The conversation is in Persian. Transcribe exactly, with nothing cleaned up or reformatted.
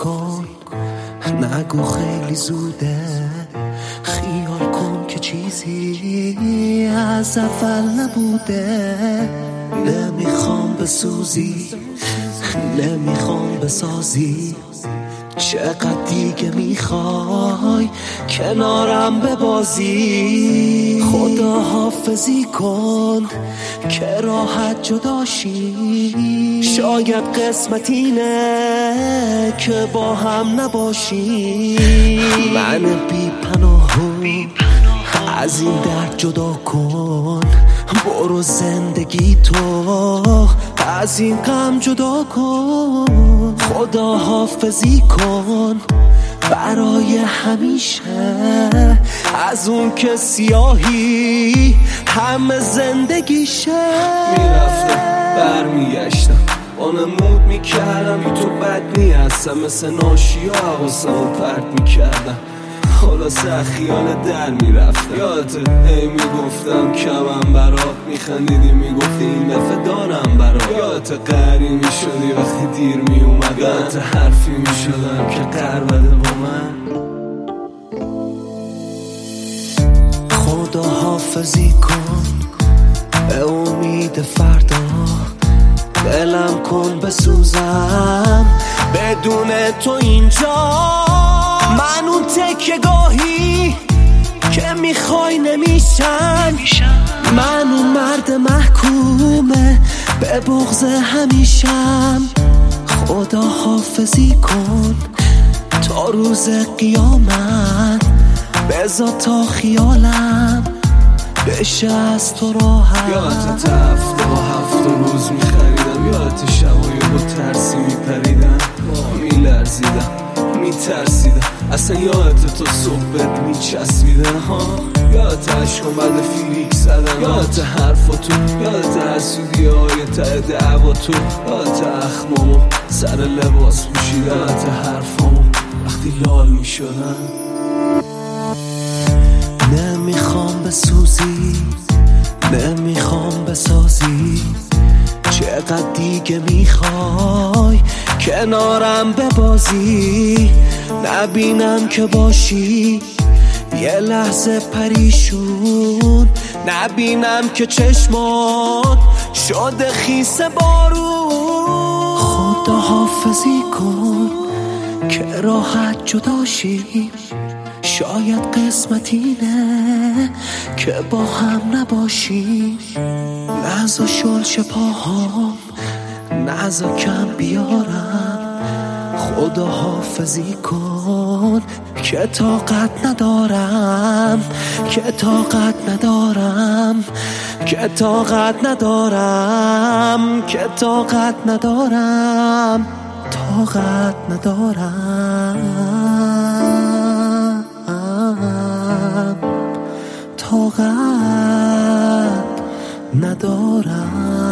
کن، نگو خیلی زوده، خیال کن که چیزی از اول نبوده. نمیخوام بسوزی، نمیخوام بسازی، چقدر دیگه میخوای کنارم ببازی. خدا حافظی کن که راحت جداشی، شاید قسمت اینه که با هم نباشی. من بی پناهو از این درد جدا کن، برو زندگی تو از این غم جدا کن. خدا حافظی کن برای همیشه از اون که سیاهی همه زندگیشه. میرفتم برمیگشتم با نمود میکردم ای تو بد نیستم، مثل ناشی ها حواسم رو پرت میکردم. خلاصه خیال در میرفتم، یادت هی میگفتم کمم برات، میخندیدی میگفتی این دفعه دارم برات. یادت قهری میشدی وقتی دیر میومد، یادت حرفی میشدم که قربده با من. خدا حافظی کن به امید فردا، دلم کن بسوزم بدون تو اینجا. من اون تکه گاهی که میخوای نمیشم، من اون مرد محکومه به بغض همیشم. خدا حافظی کن تا روز قیامت، بذار تا خیالم بشه از تو راحت. یادت هفته با هفت روز میخریدم، یادت شبایی با ترسی میپریدم، میلرزیدم میترسیدم، اصلا یادت تو صحبت میچسبیدم ها. یادت عشقم بعد فیلیک زدم، یادت حرفا تو، یادت حسودی های ته دعوا تو، یادت اخمامو سر لباس پوشیدم، یادت حرفامو وقتی لال میشدم. نمیخوام بسوزی، نمیخوام بسازی، چقدر دیگه میخوای کنارم ببازی. نبینم که باشی یه لحظه پریشون، نبینم که چشمات شده خیس بارون. خدا حافظی کن که راحت جداشی، شاید قسمت اینه که با هم نباشی. نزا شلش پاهام، نزا کم بیارم. خدا حافظی کن که طاقت ندارم، که طاقت ندارم، که طاقت ندارم، که طاقت ندارم، طاقت ندارم، طاقت ندارم.